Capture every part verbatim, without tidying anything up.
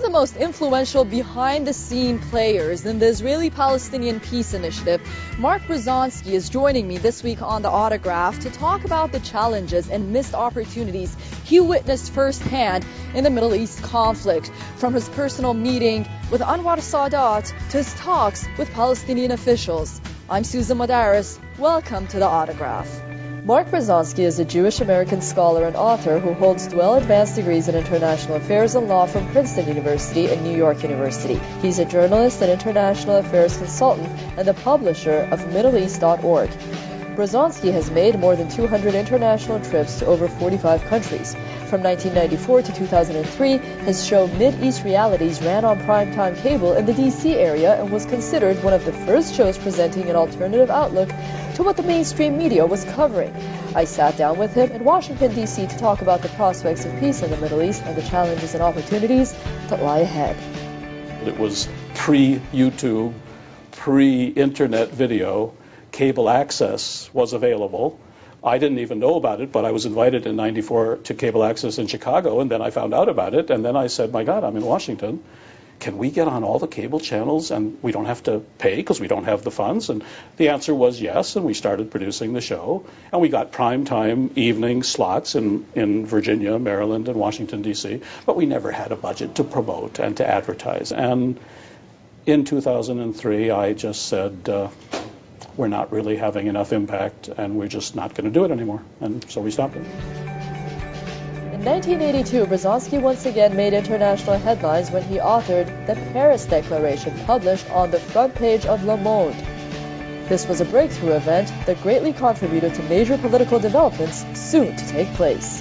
the most influential behind-the-scene players in the Israeli-Palestinian Peace Initiative, Mark Brozonsky, is joining me this week on The Autograph to talk about the challenges and missed opportunities he witnessed firsthand in the Middle East conflict, from his personal meeting with Anwar Sadat to his talks with Palestinian officials. I'm Susan Madaris. Welcome to The Autograph. Mark Brozonsky is a Jewish-American scholar and author who holds dual advanced degrees in international affairs and law from Princeton University and New York University. He's a journalist and international affairs consultant and the publisher of Middle East dot org. Brozonsky has made more than two hundred international trips to over forty-five countries. From nineteen ninety-four to two thousand three, his show Mid-East Realities ran on primetime cable in the D C area and was considered one of the first shows presenting an alternative outlook to what the mainstream media was covering. I sat down with him in Washington, D C to talk about the prospects of peace in the Middle East and the challenges and opportunities that lie ahead. It was pre-YouTube, pre-internet video. Cable access was available. I didn't even know about it, but I was invited in ninety-four to cable access in Chicago, and then I found out about it, and then I said, my God, I'm in Washington. Can we get on all the cable channels and we don't have to pay because we don't have the funds? And the answer was yes, and we started producing the show, and we got primetime evening slots in, in Virginia, Maryland, and Washington, D C, but we never had a budget to promote and to advertise. And in two thousand three, I just said, uh, we're not really having enough impact, and we're just not going to do it anymore. And so we stopped it. In nineteen eighty-two, Brozonsky once again made international headlines when he authored the Paris Declaration, published on the front page of Le Monde. This was a breakthrough event that greatly contributed to major political developments soon to take place.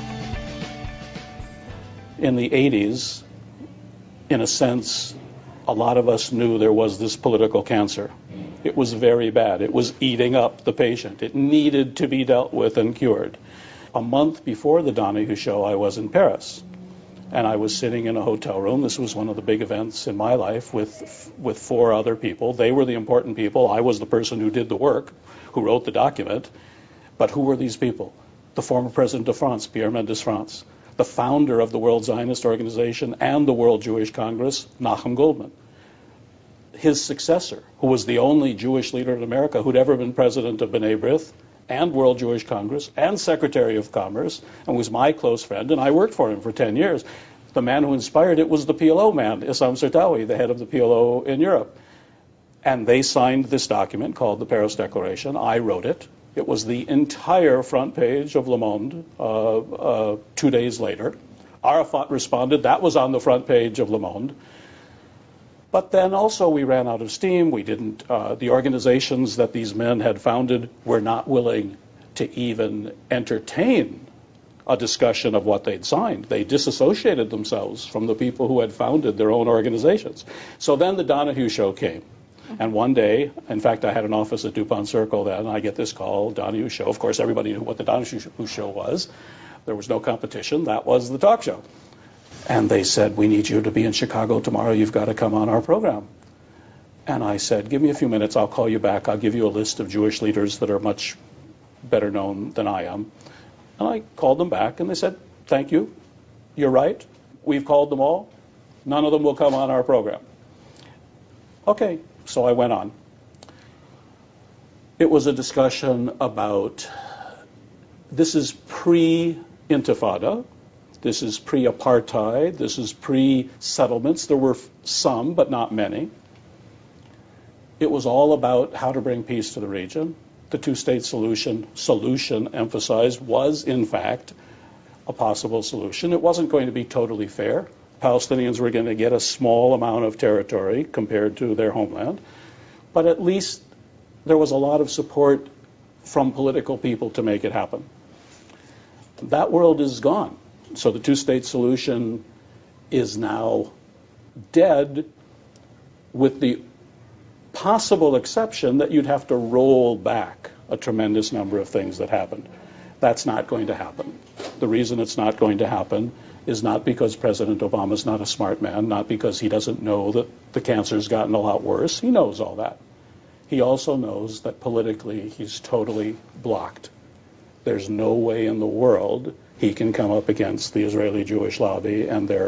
In the eighties, in a sense, a lot of us knew there was this political cancer. It was very bad. It was eating up the patient. It needed to be dealt with and cured. A month before the Donahue show, I was in Paris, and I was sitting in a hotel room. This was one of the big events in my life with with four other people. They were the important people. I was the person who did the work, who wrote the document. But who were these people? The former president of France, Pierre Mendès France, the founder of the World Zionist Organization and the World Jewish Congress, Nachum Goldman. His successor, who was the only Jewish leader in America who'd ever been president of B'nai B'rith and World Jewish Congress and Secretary of Commerce, and was my close friend, and I worked for him for ten years. The man who inspired it was the P L O man, Issam Sertawi, the head of the P L O in Europe. And they signed this document called the Paris Declaration. I wrote it. It was the entire front page of Le Monde uh, uh, two days later. Arafat responded. That was on the front page of Le Monde. But then also we ran out of steam. We didn't, uh, the organizations that these men had founded were not willing to even entertain a discussion of what they'd signed. They disassociated themselves from the people who had founded their own organizations. So then the Donahue show came. And one day, in fact, I had an office at DuPont Circle then, and I get this call, Donahue show. Of course, everybody knew what the Donahue show was. There was no competition. That was the talk show. And they said, we need you to be in Chicago tomorrow. You've got to come on our program. And I said, give me a few minutes. I'll call you back. I'll give you a list of Jewish leaders that are much better known than I am. And I called them back, and they said, thank you. You're right. We've called them all. None of them will come on our program. Okay, so I went on. It was a discussion about, this is pre-Intifada. This is pre-apartheid. This is pre-settlements. There were some, but not many. It was all about how to bring peace to the region. The two-state solution, solution emphasized, was, in fact, a possible solution. It wasn't going to be totally fair. Palestinians were going to get a small amount of territory compared to their homeland. But at least there was a lot of support from political people to make it happen. That world is gone. So the two-state solution is now dead, with the possible exception that you'd have to roll back a tremendous number of things that happened. That's not going to happen. The reason it's not going to happen is not because President Obama's not a smart man, not because he doesn't know that the cancer's gotten a lot worse. He knows all that. He also knows that politically he's totally blocked. There's no way in the world he can come up against the Israeli Jewish lobby and their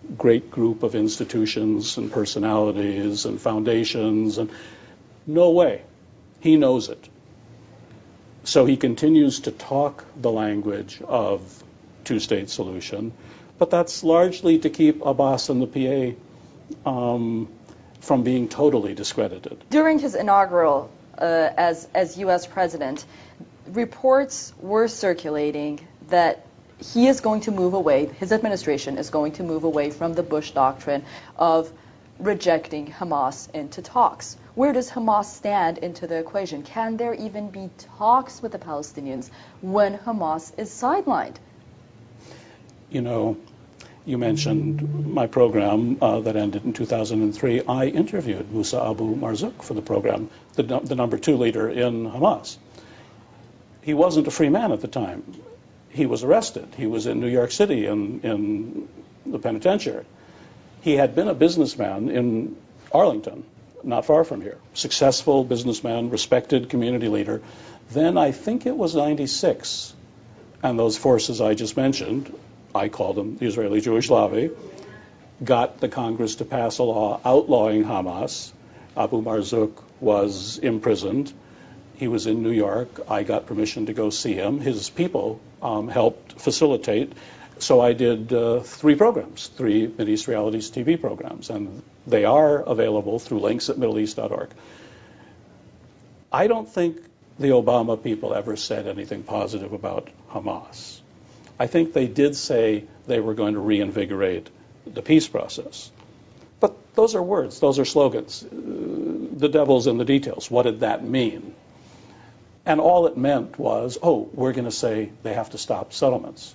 great group of institutions and personalities and foundations, and no way. He knows it. So he continues to talk the language of two-state solution, but that's largely to keep Abbas and the P A um, from being totally discredited. During his inaugural uh, as, as U S president, reports were circulating that he is going to move away, his administration is going to move away from the Bush doctrine of rejecting Hamas into talks. Where does Hamas stand into the equation? Can there even be talks with the Palestinians when Hamas is sidelined? You know, you mentioned my program uh, that ended in two thousand three. I interviewed Musa Abu Marzouk for the program, the, the number two leader in Hamas. He wasn't a free man at the time. He was arrested. He was in New York City in, in the penitentiary. He had been a businessman in Arlington, not far from here. Successful businessman, respected community leader. Then I think it was ninety-six, and those forces I just mentioned, I call them the Israeli Jewish lobby, got the Congress to pass a law outlawing Hamas. Abu Marzouk was imprisoned. He was in New York. I got permission to go see him. His people um, helped facilitate. So I did uh, three programs, three Mideast Realities T V programs, and they are available through links at middle east dot org. I don't think the Obama people ever said anything positive about Hamas. I think they did say they were going to reinvigorate the peace process. But those are words, those are slogans. Uh, the devil's in the details. What did that mean? And all it meant was, oh, we're going to say they have to stop settlements.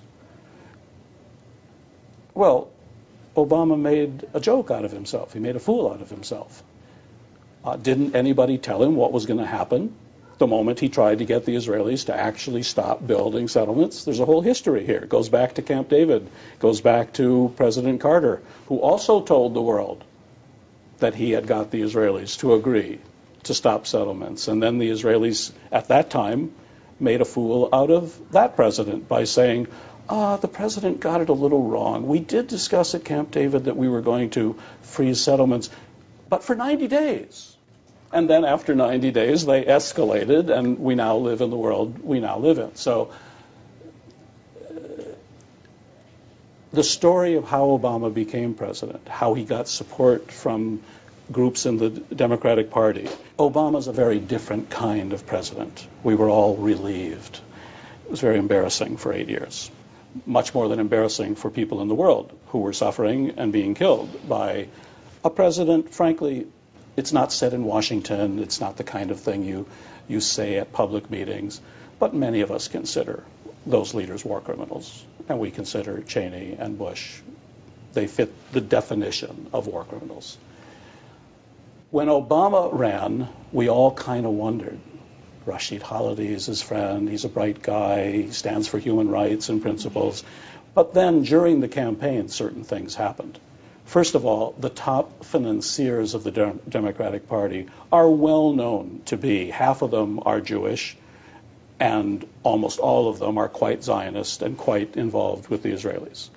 Well, Obama made a joke out of himself. He made a fool out of himself. Uh, didn't anybody tell him what was going to happen the moment he tried to get the Israelis to actually stop building settlements? There's a whole history here. It goes back to Camp David. It goes back to President Carter, who also told the world that he had got the Israelis to agree to stop settlements. And then the Israelis at that time made a fool out of that president by saying, Uh, the president got it a little wrong. We did discuss at Camp David that we were going to freeze settlements, but for ninety days. And then after ninety days, they escalated, and we now live in the world we now live in. So uh, the story of how Obama became president, how he got support from groups in the Democratic Party. Obama's a very different kind of president. We were all relieved. It was very embarrassing for eight years. Much more than embarrassing for people in the world who were suffering and being killed by a president. Frankly, it's not said in Washington. It's not the kind of thing you, you say at public meetings. But many of us consider those leaders war criminals. And we consider Cheney and Bush. They fit the definition of war criminals. When Obama ran, we all kind of wondered. Rashid Holiday is his friend. He's a bright guy. He stands for human rights and principles. But then during the campaign, certain things happened. First of all, the top financiers of the De- Democratic Party are well known to be, half of them are Jewish, and almost all of them are quite Zionist and quite involved with the Israelis.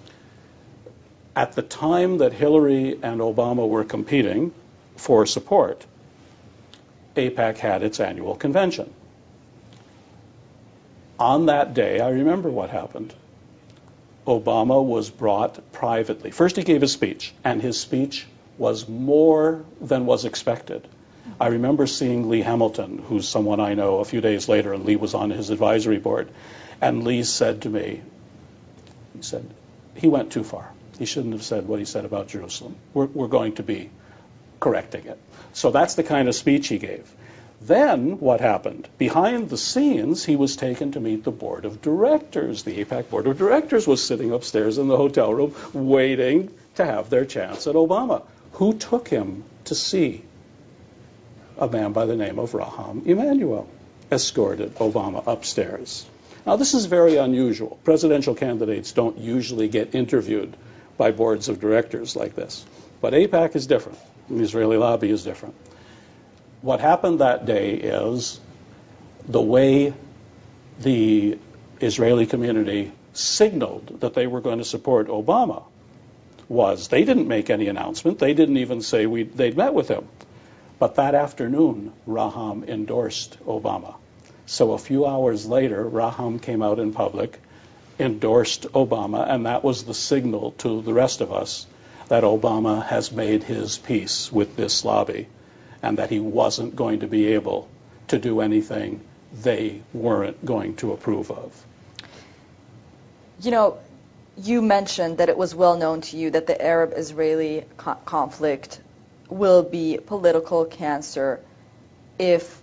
At the time that Hillary and Obama were competing for support, AIPAC had its annual convention. On that day, I remember what happened. Obama was brought privately. First he gave a speech, and his speech was more than was expected. I remember seeing Lee Hamilton, who's someone I know, a few days later, and Lee was on his advisory board, and Lee said to me, he said, he went too far. He shouldn't have said what he said about Jerusalem. We're, we're going to be correcting it. So that's the kind of speech he gave. Then what happened? Behind the scenes, he was taken to meet the board of directors. The AIPAC board of directors was sitting upstairs in the hotel room waiting to have their chance at Obama. Who took him to see? A man by the name of Rahm Emanuel escorted Obama upstairs. Now, this is very unusual. Presidential candidates don't usually get interviewed by boards of directors like this. But AIPAC is different. The Israeli lobby is different. What happened that day is the way the Israeli community signaled that they were going to support Obama was they didn't make any announcement. They didn't even say we, they'd met with him. But that afternoon, Raham endorsed Obama. So a few hours later, Raham came out in public, endorsed Obama, and that was the signal to the rest of us that Obama has made his peace with this lobby and that he wasn't going to be able to do anything they weren't going to approve of. You know, you mentioned that it was well known to you that the Arab-Israeli co- conflict will be political cancer if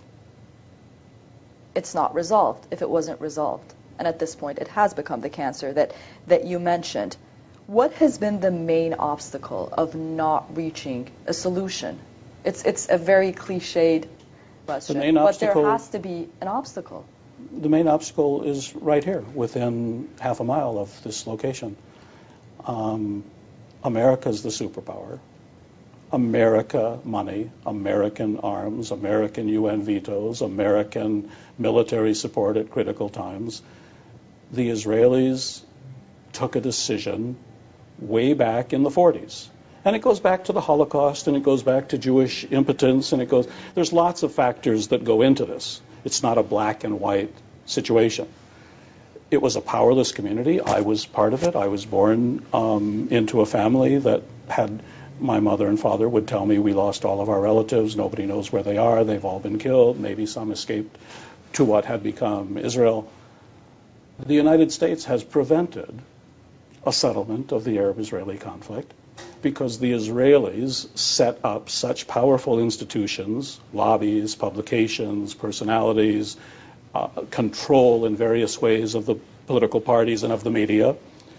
it's not resolved, if it wasn't resolved. And at this point, it has become the cancer that, that you mentioned. What has been the main obstacle of not reaching a solution? It's, it's a very cliched question, the main but obstacle, there has to be an obstacle. The main obstacle is right here, within half a mile of this location. Um, America's the superpower. America money, American arms, American U N vetoes, American military support at critical times. The Israelis took a decision way back in the forties. And it goes back to the Holocaust, and it goes back to Jewish impotence, and it goes, there's lots of factors that go into this. It's not a black and white situation. It was a powerless community. I was part of it. I was born um, into a family that had, my mother and father would tell me we lost all of our relatives. Nobody knows where they are. They've all been killed. Maybe some escaped to what had become Israel. The United States has prevented a settlement of the Arab-Israeli conflict because the Israelis set up such powerful institutions, lobbies, publications, personalities, uh, control in various ways of the political parties and of the media,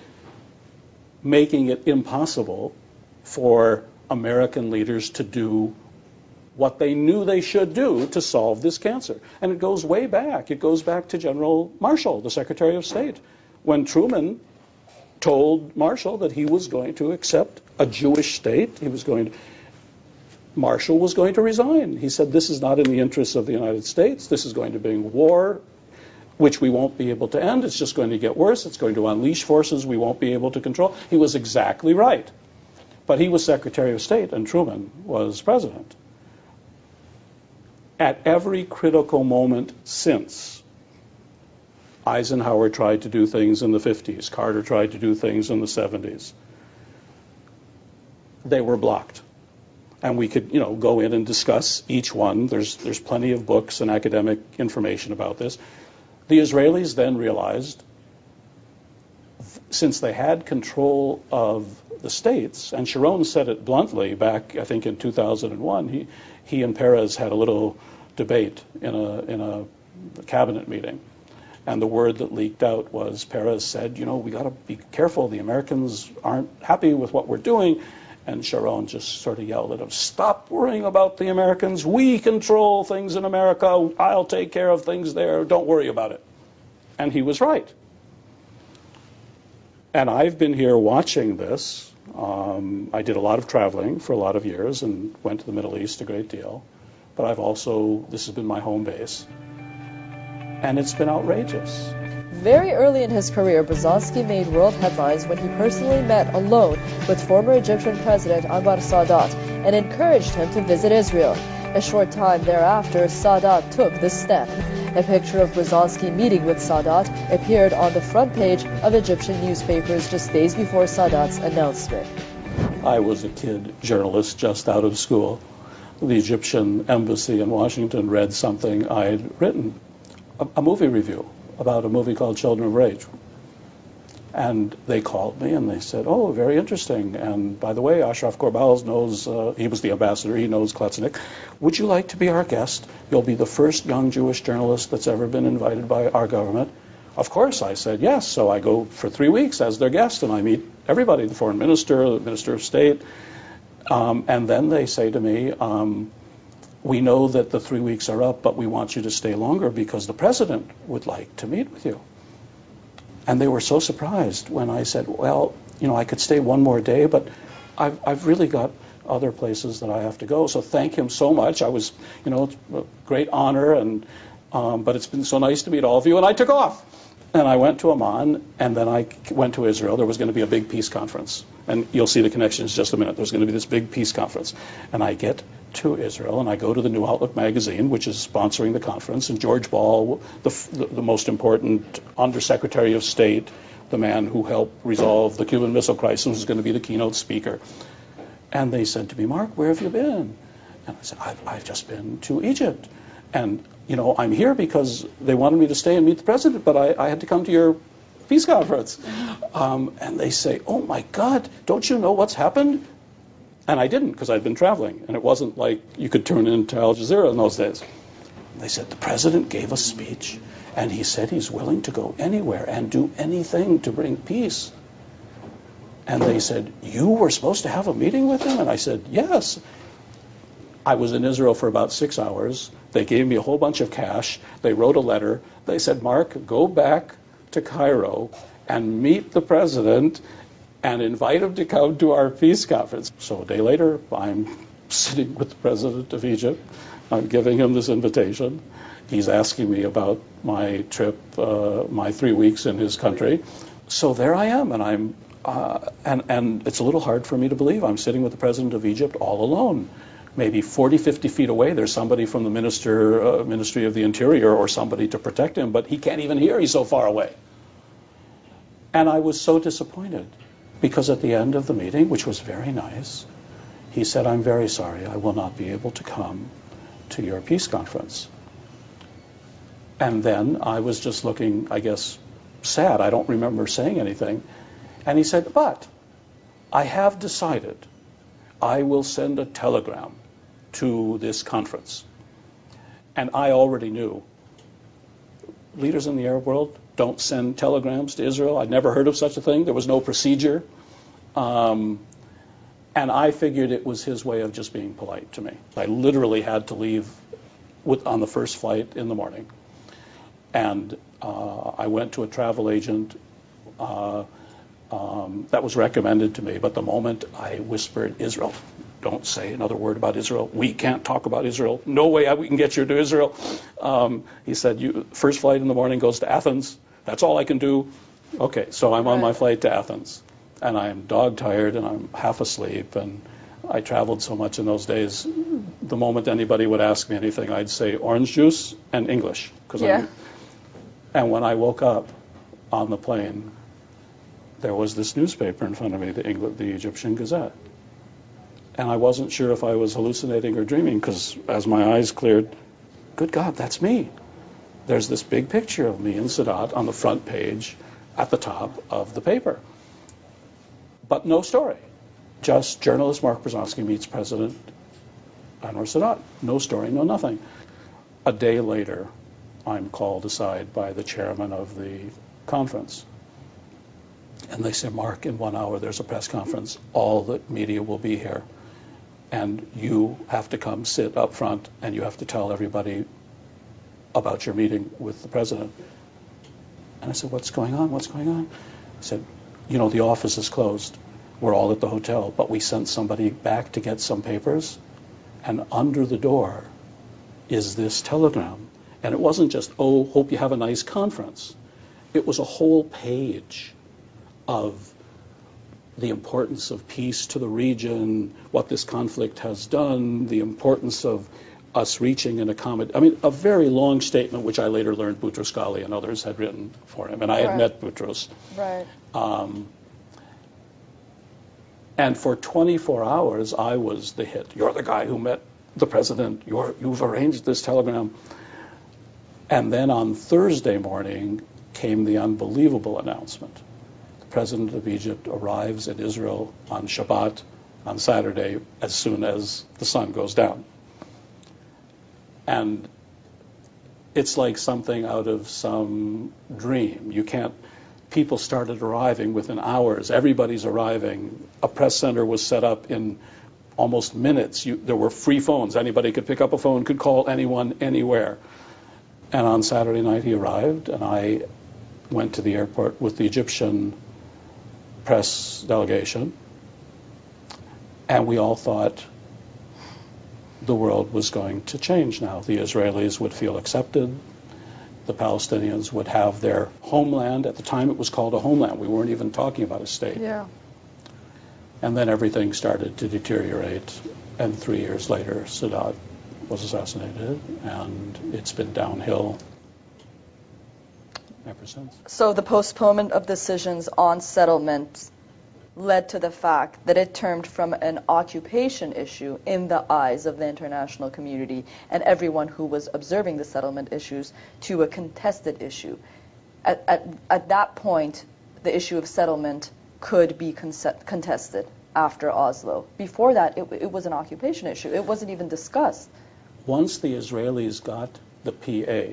making it impossible for American leaders to do what they knew they should do to solve this cancer. And it goes way back. It goes back to General Marshall, the Secretary of State, when Truman told Marshall that he was going to accept a Jewish state. He was going to, Marshall was going to resign. He said, this is not in the interests of the United States. This is going to bring war, which we won't be able to end. It's just going to get worse. It's going to unleash forces we won't be able to control. He was exactly right. But he was Secretary of State and Truman was president. At every critical moment since, Eisenhower tried to do things in the fifties. Carter tried to do things in the seventies. They were blocked. And we could, you know, go in and discuss each one. There's, there's plenty of books and academic information about this. The Israelis then realized, since they had control of the states, and Sharon said it bluntly back, I think, in two thousand one, he, he and Peres had a little debate in a, in a cabinet meeting. And the word that leaked out was, Peres said, you know, we got to be careful. The Americans aren't happy with what we're doing. And Sharon just sort of yelled at him, stop worrying about the Americans. We control things in America. I'll take care of things there. Don't worry about it. And he was right. And I've been here watching this. Um, I did a lot of traveling for a lot of years and went to the Middle East a great deal. But I've also, this has been my home base. And it's been outrageous. Very early in his career, Brzezinski made world headlines when he personally met alone with former Egyptian President Anwar Sadat and encouraged him to visit Israel. A short time thereafter, Sadat took this step. A picture of Brzezinski meeting with Sadat appeared on the front page of Egyptian newspapers just days before Sadat's announcement. I was a kid journalist just out of school. The Egyptian embassy in Washington read something I'd written, a, a movie review about a movie called Children of Rage. And they called me and they said, oh, very interesting. And by the way, Ashraf Corbals knows, uh, he was the ambassador, he knows Kletzenik. Would you like to be our guest? You'll be the first young Jewish journalist that's ever been invited by our government. Of course, I said yes. So I go for three weeks as their guest and I meet everybody, the foreign minister, the minister of state. Um, and then they say to me, um, we know that the three weeks are up, but we want you to stay longer because the president would like to meet with you. And they were so surprised when I said, well, you know, I could stay one more day, but I've, I've really got other places that I have to go. So thank him so much. I was, you know, it's a great honor, and um, but it's been so nice to meet all of you. And I took off. And I went to Amman, and then I went to Israel. There was going to be a big peace conference. And you'll see the connections in just a minute. There's going to be this big peace conference. And I get to Israel, and I go to the New Outlook magazine, which is sponsoring the conference, and George Ball, the, the, the most important Undersecretary of State, the man who helped resolve the Cuban Missile Crisis, was going to be the keynote speaker. And they said to me, Mark, where have you been? And I said, I've, I've just been to Egypt. And, you know, I'm here because they wanted me to stay and meet the president, but I, I had to come to your peace conference. Um, and they say, oh, my God, don't you know what's happened? And I didn't, because I'd been traveling. And it wasn't like you could tune in to Al Jazeera in those days. And they said, the president gave a speech, and he said he's willing to go anywhere and do anything to bring peace. And they said, you were supposed to have a meeting with him? And I said, yes. I was in Israel for about six hours. They gave me a whole bunch of cash. They wrote a letter. They said, Mark, go back to Cairo and meet the president and invite him to come to our peace conference. So a day later, I'm sitting with the president of Egypt. I'm giving him this invitation. He's asking me about my trip, uh, my three weeks in his country. So there I am, and I'm, uh, and, and it's a little hard for me to believe. I'm sitting with the president of Egypt all alone. Maybe forty, fifty feet away, there's somebody from the minister, uh, Ministry of the Interior or somebody to protect him, but he can't even hear. He's so far away. And I was so disappointed because at the end of the meeting, which was very nice, he said, I'm very sorry, I will not be able to come to your peace conference. And then I was just looking, I guess, sad. I don't remember saying anything. And he said, but I have decided I will send a telegram to this conference. And I already knew leaders in the Arab world don't send telegrams to Israel. I'd never heard of such a thing. There was no procedure. Um, and I figured it was his way of just being polite to me. I literally had to leave with, on the first flight in the morning. And uh, I went to a travel agent uh, um, that was recommended to me. But the moment I whispered Israel, don't say another word about Israel. We can't talk about Israel. No way we can get you to Israel. Um, he said, "You first flight in the morning goes to Athens. That's all I can do." Okay, so I'm on my flight to Athens. And I'm dog-tired, and I'm half asleep. And I traveled so much in those days, the moment anybody would ask me anything, I'd say orange juice and English. Cause yeah. I'm, and when I woke up on the plane, there was this newspaper in front of me, the, Engl- the Egyptian Gazette. And I wasn't sure if I was hallucinating or dreaming, because as my eyes cleared, good God, that's me. There's this big picture of me and Sadat on the front page at the top of the paper. But no story. Just journalist Mark Brzezinski meets President Anwar Sadat. No story, no nothing. A day later, I'm called aside by the chairman of the conference. And they say, Mark, in one hour there's a press conference. All the media will be here. And you have to come sit up front and you have to tell everybody about your meeting with the president. And I said, what's going on? What's going on? I said, you know, the office is closed. We're all at the hotel, but we sent somebody back to get some papers. And under the door is this telegram. And it wasn't just, oh, hope you have a nice conference. It was a whole page of the importance of peace to the region, what this conflict has done, the importance of us reaching an accommodation. I mean, a very long statement, which I later learned Boutros Ghali and others had written for him, and I had right. met Boutros. Right. Um, and for twenty-four hours, I was the hit. You're the guy who met the president. You're, you've arranged this telegram. And then on Thursday morning came the unbelievable announcement. The president of Egypt arrives in Israel on Shabbat, on Saturday, as soon as the sun goes down. And it's like something out of some dream. You can't, people started arriving within hours. Everybody's arriving. A press center was set up in almost minutes. You, there were free phones. Anybody could pick up a phone, could call anyone, anywhere. And on Saturday night he arrived, and I went to the airport with the Egyptian press delegation, and we all thought the world was going to change now. The Israelis would feel accepted. the Palestinians would have their homeland. At the time, it was called a homeland. We weren't even talking about a state. Yeah. And then everything started to deteriorate, and three years later, Sadat was assassinated, and it's been downhill ever since. So the postponement of decisions on settlement led to the fact that it turned from an occupation issue in the eyes of the international community and everyone who was observing the settlement issues to a contested issue. At, at, at that point, the issue of settlement could be contested after Oslo. Before that, it, it was an occupation issue. It wasn't even discussed. Once the Israelis got the P A,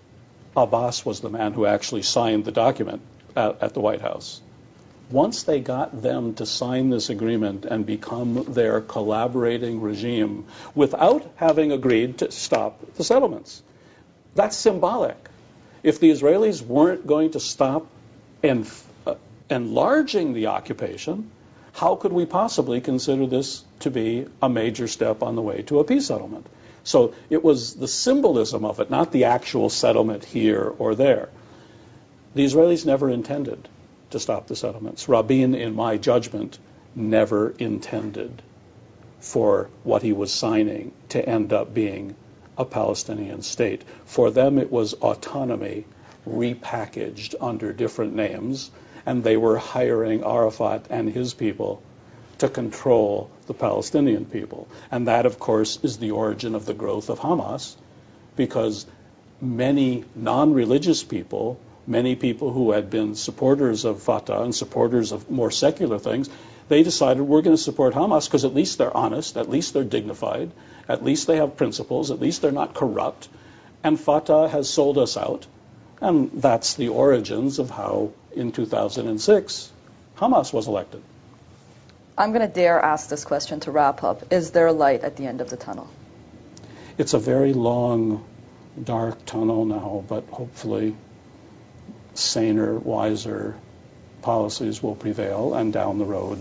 Abbas was the man who actually signed the document at, at the White House. Once they got them to sign this agreement and become their collaborating regime without having agreed to stop the settlements, that's symbolic. If the Israelis weren't going to stop en- uh, enlarging the occupation, how could we possibly consider this to be a major step on the way to a peace settlement? So it was the symbolism of it, not the actual settlement here or there. The Israelis never intended to stop the settlements. Rabin, in my judgment, never intended for what he was signing to end up being a Palestinian state. For them, it was autonomy repackaged under different names, and they were hiring Arafat and his people to control the Palestinian people. And that, of course, is the origin of the growth of Hamas, because many non-religious people, many people who had been supporters of Fatah and supporters of more secular things, they decided we're going to support Hamas because at least they're honest, at least they're dignified, at least they have principles, at least they're not corrupt, and Fatah has sold us out. And that's the origins of how, in two thousand six, Hamas was elected. I'm going to dare ask this question to wrap up. Is there light at the end of the tunnel? It's a very long, dark tunnel now, but hopefully saner, wiser policies will prevail, and down the road.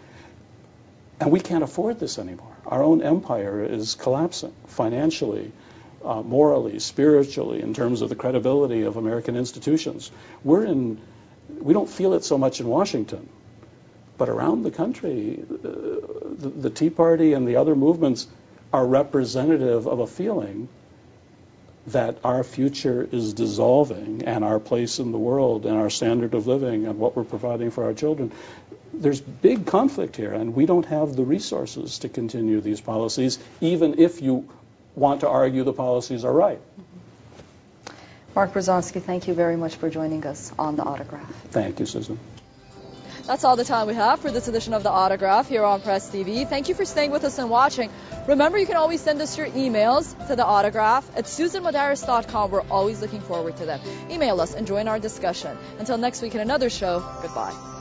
And we can't afford this anymore. Our own empire is collapsing financially, uh, morally, spiritually, in terms of the credibility of American institutions. We're in, we don't feel it so much in Washington, but around the country, uh, the, the Tea Party and the other movements are representative of a feeling that our future is dissolving, and our place in the world and our standard of living and what we're providing for our children. There's big conflict here, and we don't have the resources to continue these policies, even if you want to argue the policies are right. Mark Brozonsky, thank you very much for joining us on The Autograph. Thank you, Susan. That's all the time we have for this edition of The Autograph here on Press T V. Thank you for staying with us and watching. Remember, you can always send us your emails to The Autograph at susan madaris dot com. We're always looking forward to them. Email us and join our discussion. Until next week in another show, goodbye.